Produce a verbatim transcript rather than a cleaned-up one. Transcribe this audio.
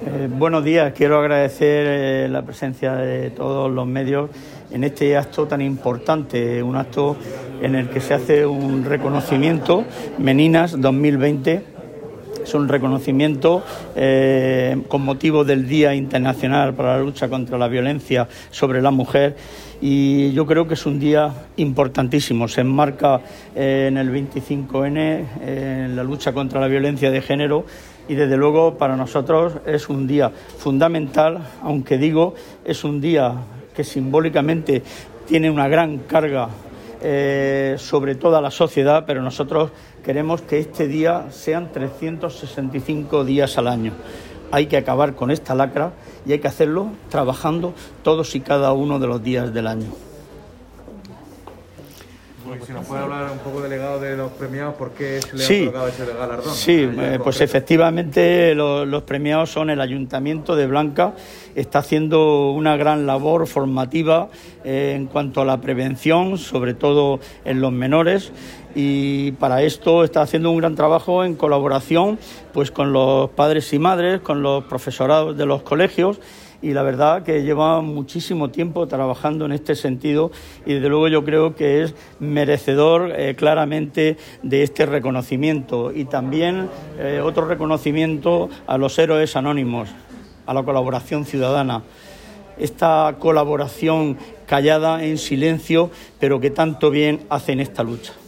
Eh, buenos días, quiero agradecer eh, la presencia de todos los medios en este acto tan importante, un acto en el que se hace un reconocimiento, Meninas dos mil veinte, es un reconocimiento eh, con motivo del Día Internacional para la Lucha contra la Violencia sobre la Mujer, y yo creo que es un día importantísimo, se enmarca eh, en el veinticinco ene, eh, en la lucha contra la violencia de género. Y desde luego para nosotros es un día fundamental, aunque digo, es un día que simbólicamente tiene una gran carga eh, sobre toda la sociedad, pero nosotros queremos que este día sean trescientos sesenta y cinco días al año. Hay que acabar con esta lacra y hay que hacerlo trabajando todos y cada uno de los días del año. Bueno, si nos puede hablar un poco, delegado, de los premiados, ¿por qué se le sí, ha otorgado ese galardón? Sí, eh, pues efectivamente los, los premiados son el Ayuntamiento de Blanca, está haciendo una gran labor formativa eh, en cuanto a la prevención, sobre todo en los menores, y para esto está haciendo un gran trabajo en colaboración pues con los padres y madres, con los profesorados de los colegios, y la verdad que lleva muchísimo tiempo trabajando en este sentido y desde luego yo creo que es merecedor eh, claramente de este reconocimiento, y también eh, otro reconocimiento a los héroes anónimos, a la colaboración ciudadana, esta colaboración callada, en silencio, pero que tanto bien hace en esta lucha.